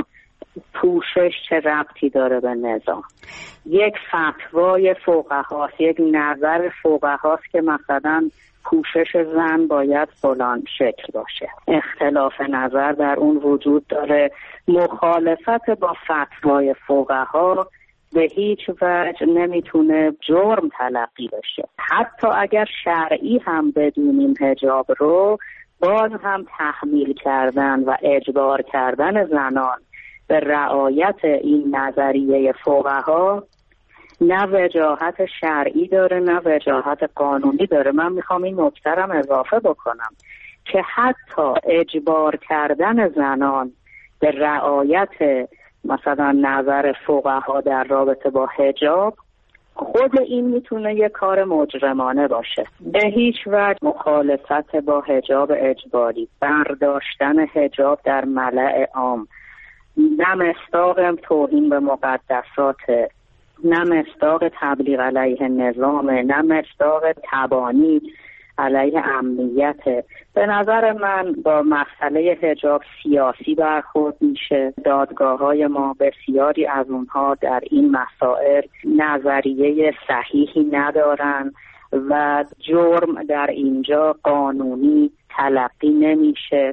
پوشش چه ربطی داره به نظام؟ یک فتوای فقهاست، یک نظر فقهاست که مثلا پوشش زن باید فلان شکل باشه، اختلاف نظر در اون وجود داره. مخالفت با فتوای فقها به هیچ وجه نمیتونه جرم تلقی بشه. حتی اگر شرعی هم بدونیم حجاب رو، باز هم تحمیل کردن و اجبار کردن زنان به رعایت این نظریه فقها نه وجاهت شرعی داره نه وجاهت قانونی داره. من میخوام این نکته رو اضافه بکنم که حتی اجبار کردن زنان به رعایت مثلا نظر فقها در رابطه با حجاب خود این میتونه یه کار مجرمانه باشه. به هیچ وجه مخالفت با حجاب اجباری، برداشتن حجاب در ملأ عام، نه مصداق توهین به مقدسات، نه مصداق تبلیغ علیه نظام، نه مصداق تبانی علیه امنیت. به نظر من با مسئله حجاب سیاسی برخورد میشه. دادگاه‌های ما بسیاری از اونها در این مسائل نظریه صحیحی ندارن و جرم در اینجا قانونی تلقی نمیشه.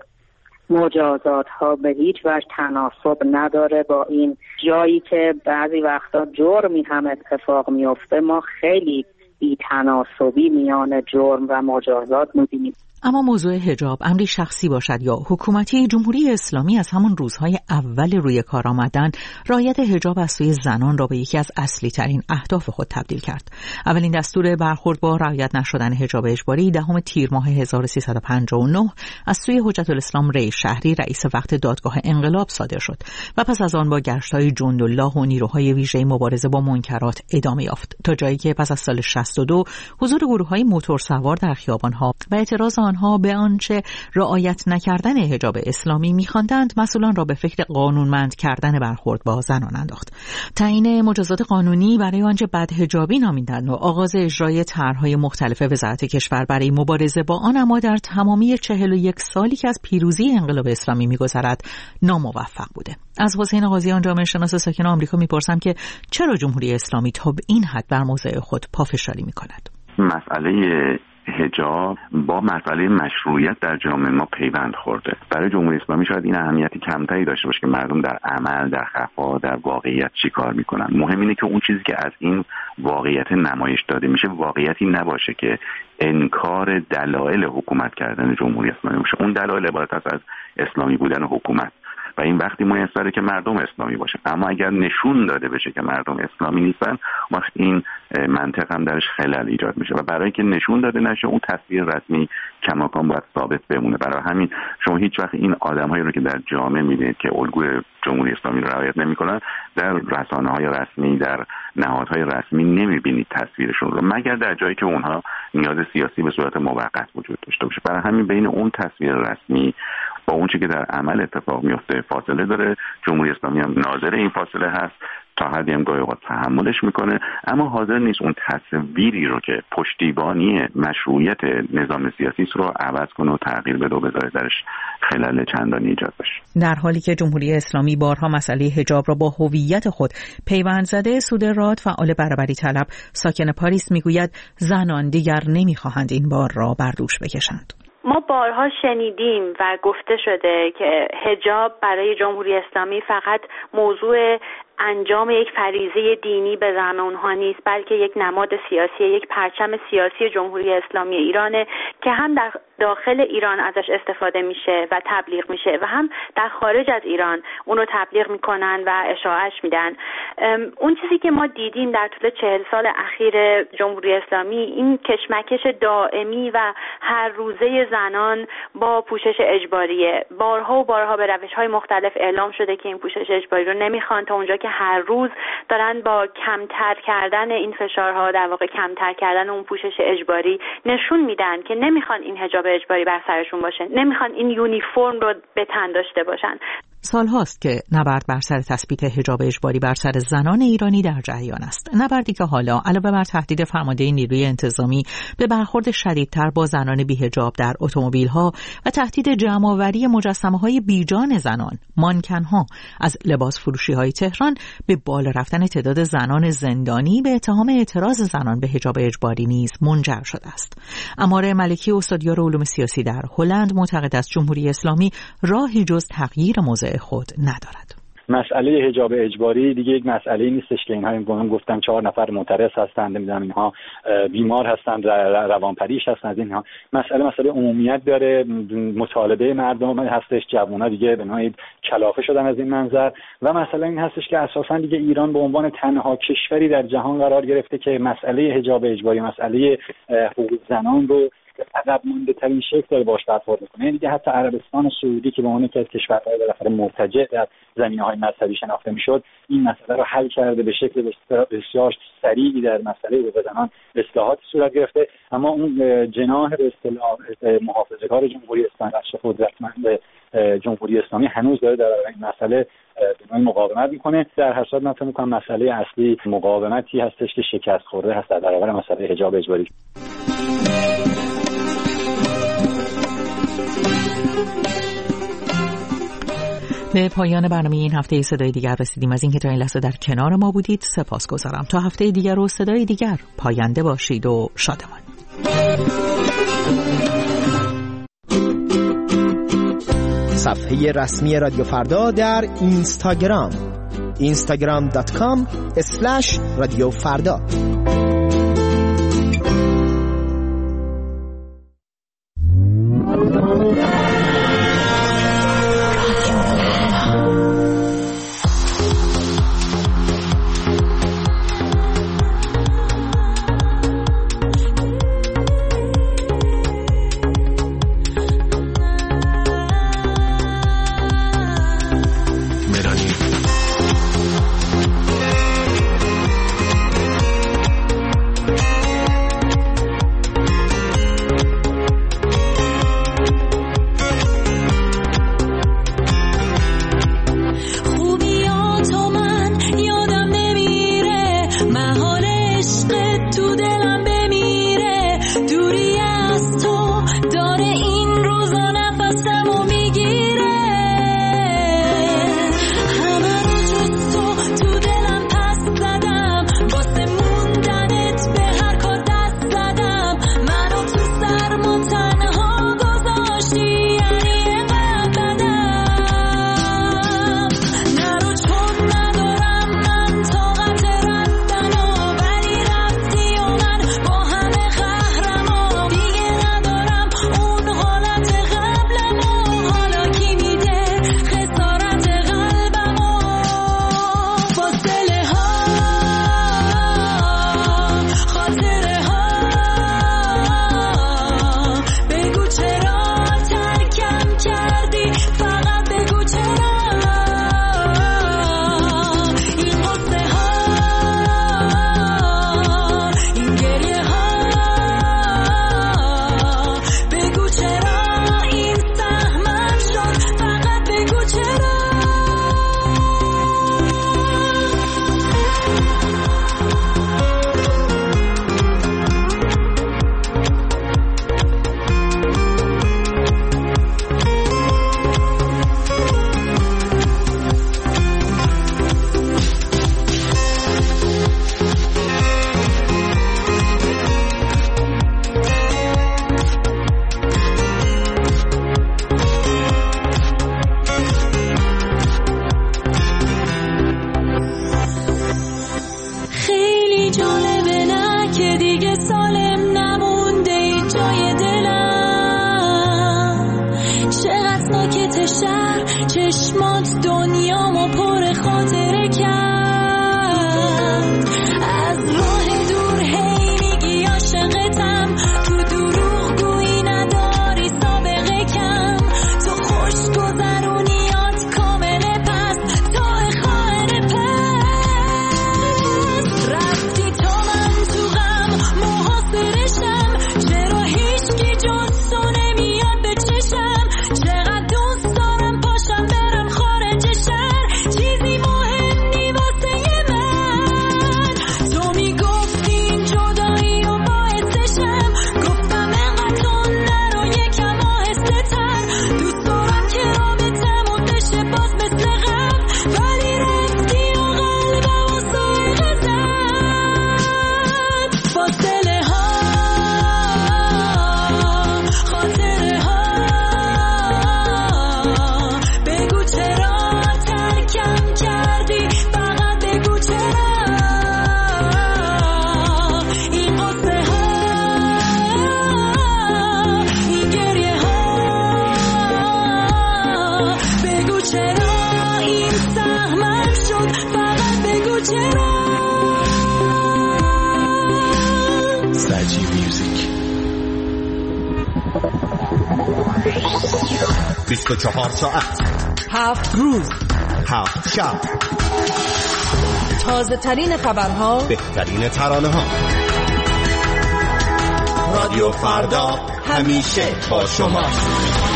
مجازات ها به هیچ وجه تناسب نداره با این. جایی که بعضی وقتا جرمی هم اتفاق میفته ما خیلی بی تناسبی میان جرم و مجازات می‌بینیم. اما موضوع حجاب امری شخصی باشد یا حکومتی، جمهوری اسلامی از همون روزهای اول روی کار آمدن رعایت حجاب از سوی زنان را به یکی از اصلی ترین اهداف خود تبدیل کرد. اولین دستور برخورد با رعایت نشدن حجاب اجباری دهم تیر ماه هزار و سیصد و پنجاه و نه از سوی حجت الاسلام ری شهری رئیس وقت دادگاه انقلاب صادر شد و پس از آن با گشت‌های جندالله و نیروهای ویژه مبارزه با منکرات ادامه یافت تا جایی که پس از سال شصت و دو حضور گروه‌های موتورسوار در خیابان‌ها و اعتراض آنها به آنچه رعایت نکردن حجاب اسلامی می‌خواندند مسئولان را به فکر قانونمند کردن برخورد با زنان انداخت. تعیین مجازات قانونی برای آنچه بدحجابی نامیدند و آغاز اجرای طرح‌های مختلف وزارت کشور برای مبارزه با آن اما در تمامی چهل و یک سالی که از پیروزی انقلاب اسلامی می‌گذرد ناموفق بوده. از حسین قاضیان جامعه شناس ساکن آمریکا می‌پرسم که چرا جمهوری اسلامی تا به این حد بر موضع خود پافشاری می‌کند؟ مسئله حجاب با مسئله مشروعیت در جامعه ما پیوند خورده. برای جمهوری اسلامی شاید این اهمیتی کمتری داشته باشه که مردم در عمل، در خفا، در واقعیت چی کار میکنن. مهم اینه که اون چیزی که از این واقعیت نمایش داده میشه واقعیتی نباشه که انکار دلایل حکومت کردن جمهوری اسلامی باشه. اون دلایل عبارت است از اسلامی بودن حکومت و این وقتی میسره که مردم اسلامی باشه. اما اگر نشون داده بشه که مردم اسلامی نیستن، وقت این منطق هم درش خلل ایجاد میشه و برای اینکه نشون داده نشه اون تصویر رسمی کماکان باید ثابت بمونه. برای همین شما هیچ وقت این آدمایی رو که در جامعه میبینید که الگوی جمهوری اسلامی رو رعایت نمیکنن در رسانه‌های رسمی، در نهادهای رسمی نمیبینید تصویرشون رو، مگر در جایی که اونها نیاز سیاسی به صورت موقت وجود داشته باشه. برای همین بین اون تصویر رسمی با اون چیزی که در عمل اتفاق میفته فاصله داره. جمهوری اسلامی هم ناظر این فاصله هست، تا حدی هم گاهی اوقات تحملش میکنه، اما حاضر نیست اون تصویری رو که پشتیبانی مشروعیت نظام سیاسی رو عوض کنه و تغییر بده و بذاره درش خلل چندانی ایجاد بشه. در حالی که جمهوری اسلامی بارها مسئله حجاب را با هویت خود پیوند زده، سودراد فعال برابری طلب ساکن پاریس میگوید زنان دیگر نمیخواهند این بار را بر دوش بکشند. ما بارها شنیدیم و گفته شده که حجاب برای جمهوری اسلامی فقط موضوع انجام یک فریضه دینی به زعم اونها نیست، بلکه یک نماد سیاسی، یک پرچم سیاسی جمهوری اسلامی ایرانه که هم در داخل ایران ازش استفاده میشه و تبلیغ میشه و هم در خارج از ایران اون رو تبلیغ میکنن و اشاعهش میدن. اون چیزی که ما دیدیم در طول چهل سال اخیر جمهوری اسلامی این کشمکش دائمی و هر روزه زنان با پوشش اجباریه. بارها و بارها به روش‌های مختلف اعلام شده که این پوشش اجباری رو نمیخوان، تا اونجا که هر روز دارن با کمتر کردن این فشارها، در واقع کمتر کردن اون پوشش اجباری، نشون میدن که نمیخوان این حجاب اجباری بر سرشون باشه، نمیخوان این یونیفرم رو به تن داشته باشن. سال هاست که نبرد بر سر تثبیت حجاب اجباری بر سر زنان ایرانی در جریان است. نبردی که حالا علاوه بر تهدید فرمانده نیروی انتظامی به برخورد شدیدتر با زنان بی‌حجاب در اتومبیل‌ها و تهدید جمع‌آوری مجسمه‌های بیجان زنان، مانکن‌ها از لباس فروشی‌های تهران به بالا رفتن تعداد زنان زندانی به اتهام اعتراض زنان به حجاب اجباری نیز منجر شده است. اماره ملکی استادیار علوم سیاسی در هلند معتقد است جمهوری اسلامی راهی جز تغییر موضع خود ندارد. مسئله حجاب اجباری دیگه یک مسئله نیستش که اینها هم گفتن چهار نفر معترض هستند، نمیدونم اینها بیمار هستند، روانپریش هستند. از اینها مسئله مسئله عمومیت داره، مطالبه مردم هستش، جوونا دیگه به نوعی کلافه شدن از این منظر و مسئله این هستش که اساسا دیگه ایران به عنوان تنها کشوری در جهان قرار گرفته که مسئله حجاب اجباری، مسئله حقوق زنان رو عقب مونده ترین شکل داره باش برخورد میکنه. یعنی دیگه حتی عربستان سعودی که به عنوان یکی از کشورهای بالاخره مرتجع در زمینه‌های مذهبی شناخته میشد، این مسئله رو حل کرده، به شکل بسیار سریعی در مسئله حقوق زنان اصلاحات صورت گرفته. اما اون جناح به اصطلاح محافظه‌کار جمهوری اسلامی، بخش قدرتمند جمهوری اسلامی هنوز داره در این مسئله به نوعی مقاومت میکنه. در هر صورت من فکر می‌کنم مسئله اصلی مقاومتی هستش که شکست خورده هست در برابر مسئله حجاب اجباری. به پایان برنامه این هفته صدای دیگر رسیدیم. از اینکه تا این لحظه در کنار ما بودید سپاسگزارم. تا هفته دیگر و صدای دیگر پاینده باشید و شادمان. صفحه رسمی رادیو فردا در اینستاگرام اینستاگرام دات کام اسلش رادیو فردا. بیست و چهار ساعت، هفت روز، هفت شب، تازه ترین خبرها، بهترین ترانه ها. رادیو فردا همیشه با شماست.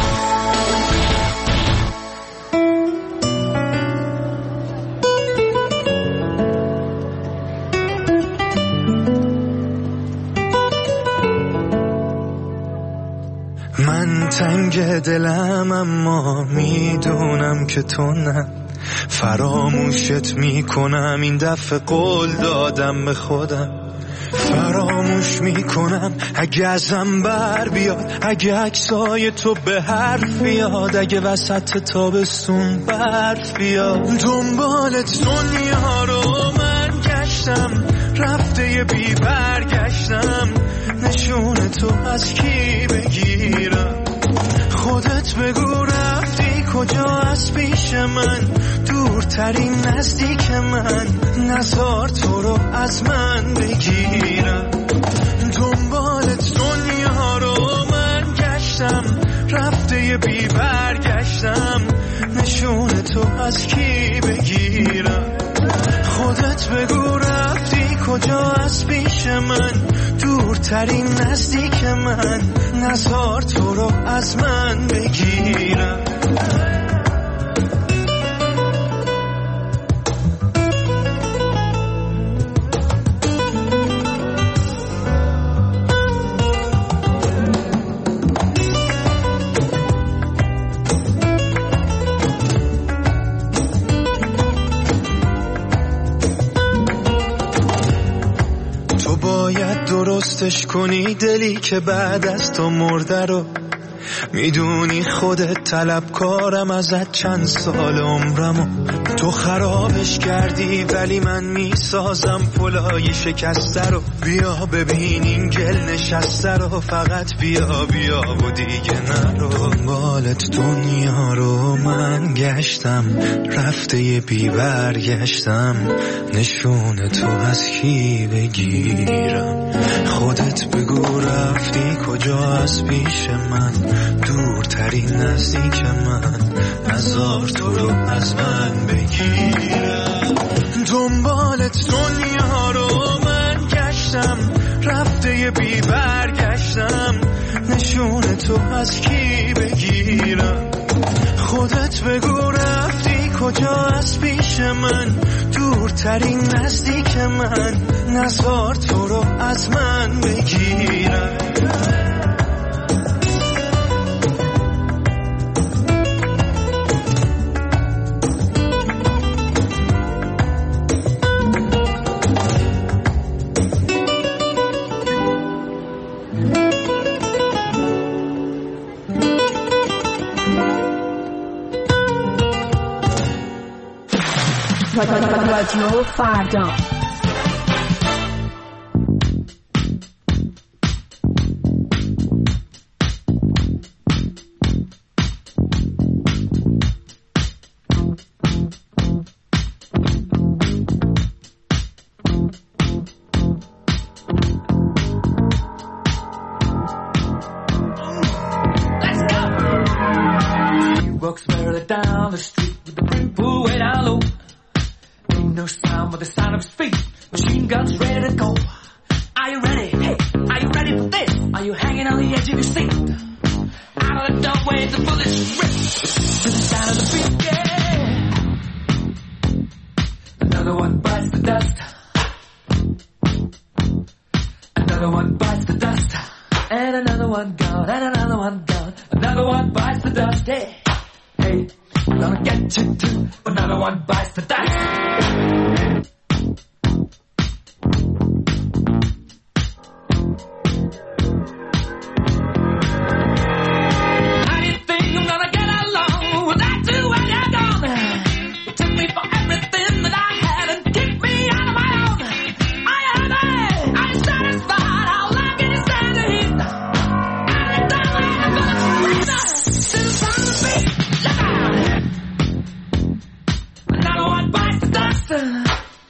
من تنگ دلم اما میدونم که تو نه، فراموشت میکنم این دفعه قول دادم به خودم، فراموش میکنم اگه ازم بر بیاد، اگه عکسای تو به حرف بیاد، اگه وسط تابستون برف بیاد. دنبالت دنیا رو من گشتم، رفته یه بی برگشتم، نشون تو از کی بگیرم؟ خودت بگو رفتی کجا از پیش من، دورترین نزدیک من، نزار تو رو از من بگیرم. دنبالت دنیا رو من گشتم، رفته یه بی برگشتم، نشون تو از کی بگیرم؟ خودت بگو رفتی کجا از پیش من، دورترین نزدیک من، نزار تو رو از من بگیرم. درستش کنی دلی که بعد از تو مرده رو، میدونی خودت طلبکارم ازت چند سال عمرمو، تو خرابش کردی ولی من میسازم پلای شکسته رو. بیا ببین این گل نشسته رو، فقط بیا بیا و دیگه نرو. دنبالت دنیا رو من گشتم، رفته یه بی برگشتم، نشون تو از کی بگیرم؟ خودت بگو رفتی کجا از پیش من، دورترین نزدیک من، نزار تو رو از من بگیرم. دنبالت دنیا رو من گشتم، رفته یه بی برگشتم، نشون تو از کی بگیرم؟ خودت بگو رفتی کجا از پیش من، دورترین نزدیک من، نزار تو رو از من بگیرم. رادیو فردا. Walks merrily down the street with the brim pulled way down low. Ain't no sound but the sound of his feet. Machine guns ready to go. Are you ready? Hey, are you ready for this? Are you hanging on the edge of your seat? Out of the doorway the bullets rip to the sound of the beat. Yeah. Another one bites the dust. Another one bites the dust. And another one gone. And another one gone. Another one bites the dust. Hey. Hey, I'm gonna get you too. Another one bites the dust. How do you think I'm gonna get along without you when you're gone? You took me for everything that I had and kicked me out of my own. Are you happy? Are you satisfied? How long can you stand the heat? I'm done with I'm gonna break the to the sound of the beat. Another one bites the dust.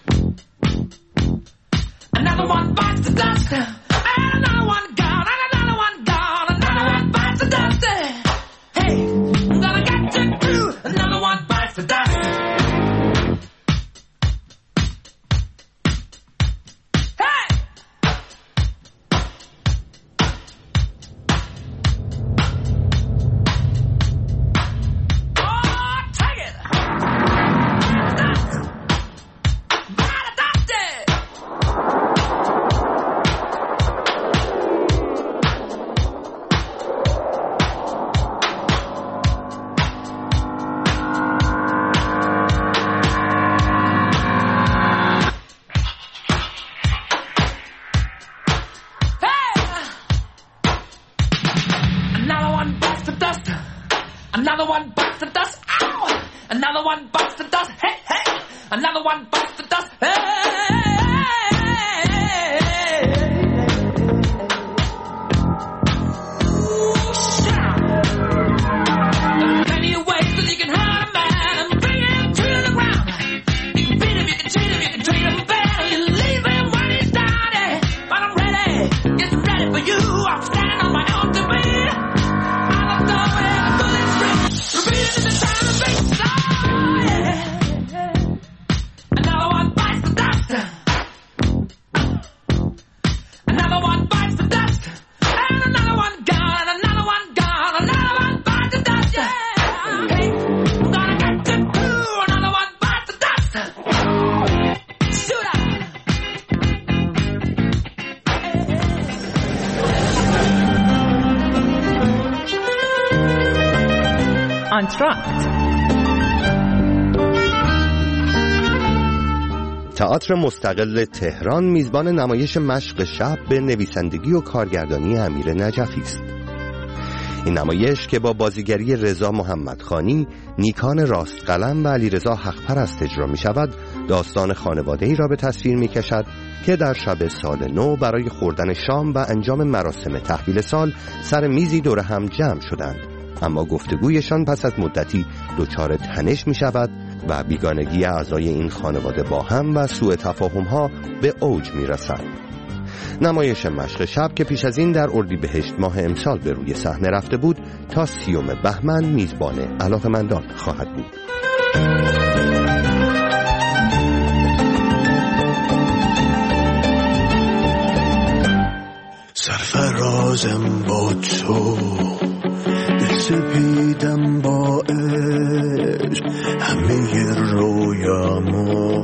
Another one bites the dust. Ow! Another one bites the dust. Hey, hey! Another one bites the dust. Hey! تئاتر مستقل تهران میزبان نمایش مشق شب به نویسندگی و کارگردانی امیر نجفی است. این نمایش که با بازیگری رضا محمدخانی، نیکان راستقلم و علیرضا حقپرست اجرا می شود، داستان خانواده‌ای را به تصویر می کشد که در شب سال نو برای خوردن شام و انجام مراسم تحویل سال سر میزی دور هم جمع شدند، اما گفتگویشان پس از مدتی دچار تنش می شود و بیگانگی اعضای این خانواده با هم و سوء تفاهم‌ها به اوج می‌رسد. نمایش مشق شب که پیش از این در اردیبهشت ماه امسال به روی صحنه رفته بود، تا سیوم بهمن میزبان علاقه‌مندان خواهد بود. سرفرازم با تو، دل سپیدم با عشق، همه رویامو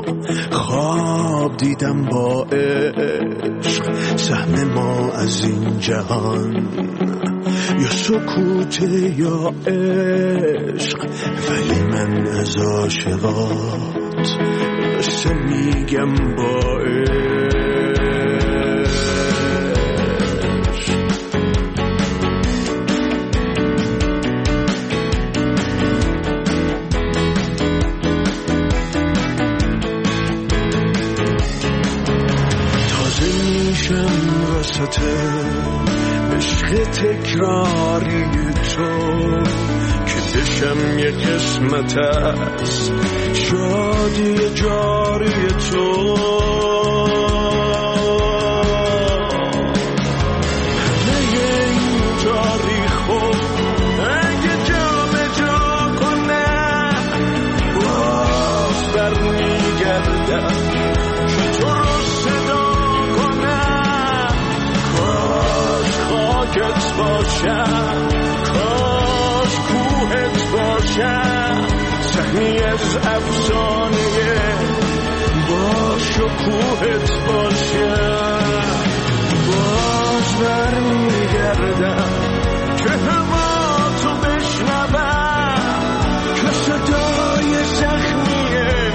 خواب دیدم با عشق. سهم ما از این جهان یا سکوت یا عشق، ولی من از عاشقات بسته میگم با عشق. عشق تکراری تو که بشم یه قسمت از شادی جاری تو. همه این تاریخو اگه جا به جا کنه باز برمیگردم که تو رو صدا کنم. کاش خاکت باشم، کاش کوهت باشم، سهمی از افسانه باش و کوهت باشم. باز برمیگردم که هوا تو بشنوم، که صدای زخمیه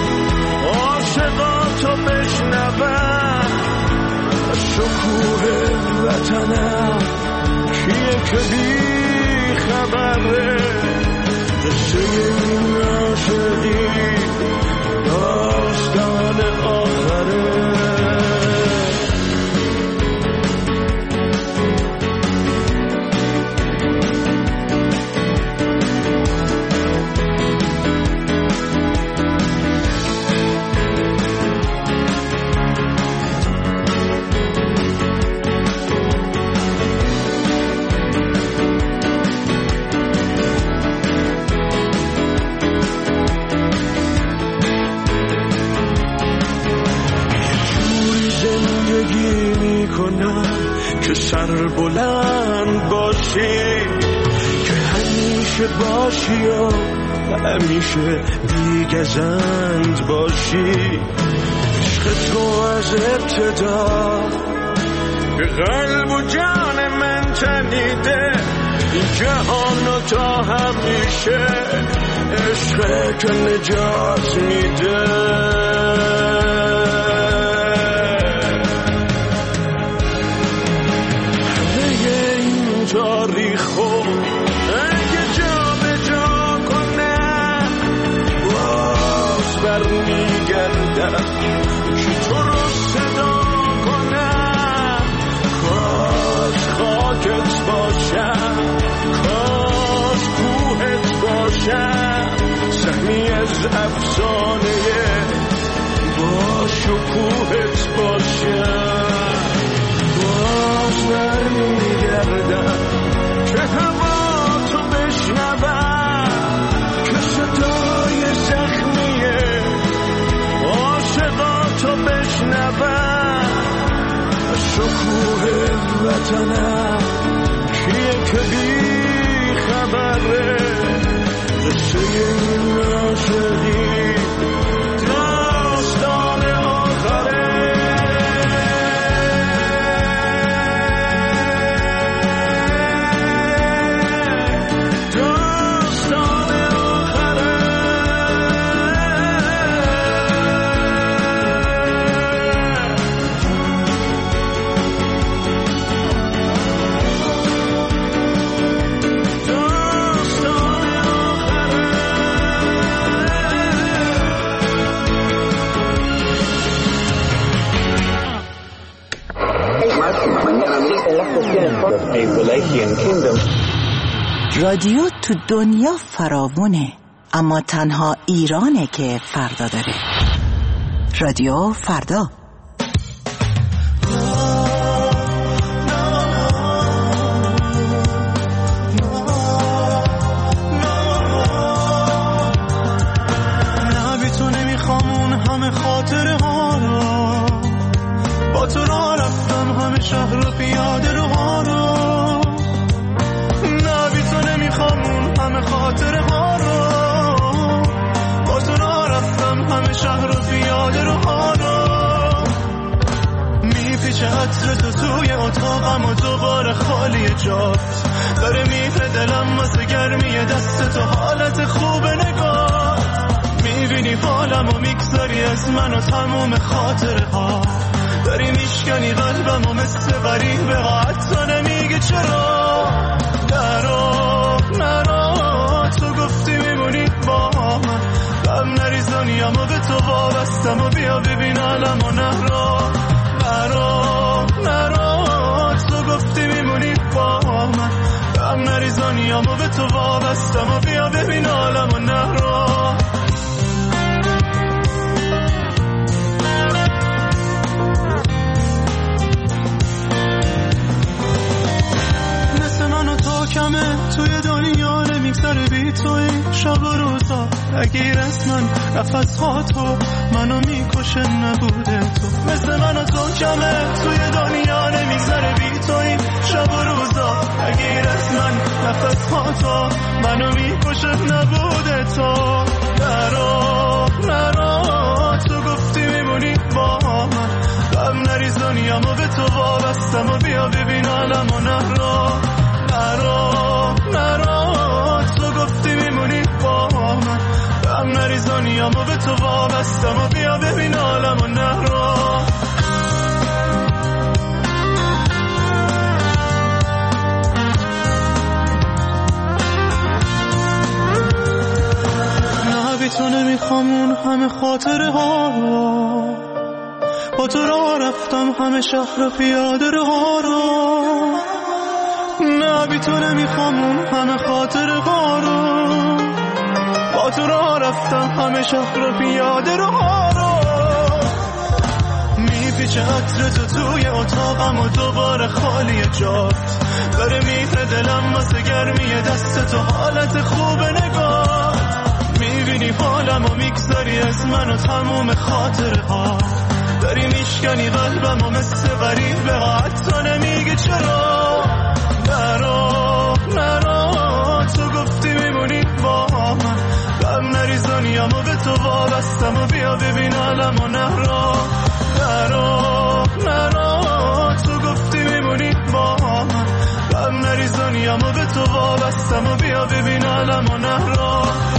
عاشقاتو بشنوم. شکوه وطنم کیه که بی خبره، قصه این عاشقی داستان آخره. که سر بلند باشی، که همیشه باشی و همیشه بیگزند باشی. عشق تو از ابتدا به قلب و جان من تنیده، این جهان تا همیشه عشق که نجات میده. تاریخو اگه جا باشم کی تو رو صدا کنم کاش خاکت باشم کاش کوهت باشم سهمی از افسانه با شکوهت باشم باز برمیگردم که هوا تو بشنوم که صدای زخمیه عاشقا تو بشنوم شکوه وطنم کیه که بی خبره قصه این عاشقی داستان آخره رادیو تو دنیا فراوونه، اما تنها ایرانه که فردا داره. رادیو فردا. نه تو نمیخوام اون همه خاطره ها رو، با تو را رفتم همه شهر رو پیاده رو ها رو، خاطره ها رو با تو را رفتم همه شهر رو پیاده رو ها رو میپیچه عطر تو توی اتاقم و دوباره خالی جات داره میپه دلم واسه گرمی دست تو حالت خوب نگاه میبینی حالم و میگذاری از من و تموم خاطره ها داری میشکنی قلبم و مثل غریبه ها حتی نمیگه چرا نرو نرو تو گفتی میمونی با من غم نریز دنیامو به تو وابستم و بیا ببین عالم و نرو نرو نرو تو گفتی میمونی با من غم نریز دنیامو به تو وابستم و بیا ببین عالم و نرو مثل منو تو کمه توی دنیا نمیگذره بی توی شب و روزا اگه از من نفس ها تو منو میکشه نبوده تو مثل منو تو کمه توی دنیا نمیگذره بی توی شب و روزا اگه از من نفس ها تو منو میکشه نبوده تو نرو نرو تو گفتی میمونی با من غم نریز دنیامو به تو وابستم و بیا ببین عالم و نرو نرو نرو تو گفتی میمونی با من غم نریز دنیامو به تو وابستم و بیا ببین عالم و نرو نه بی تو نمیخوام اون همه خاطره ها رو با تو را رفتم همه شهر پیاده رو ها رو نه بی تو نمیخوام اون همه خاطره ها رو با تو را رفتم همه شهر پیاده رو ها رو میپیچه عطر تو توی اتاقم و دوباره خالی جات داره میپه دلم واسه گرمی دست تو حالت خوب نگاه میبینی حالم و میگذاری از من و تموم خاطره ها داری میشکنی قلبم و مثل غریبه ها حتی نمیگه چرا نرو نرو تو گفتی میمونی با من غم نریز دنیامو به تو وابستم و بیا ببین عالم و نرو نرو نرو تو گفتی میمونی با من غم نریز دنیامو به تو وابستم و بیا ببین عالم و نرو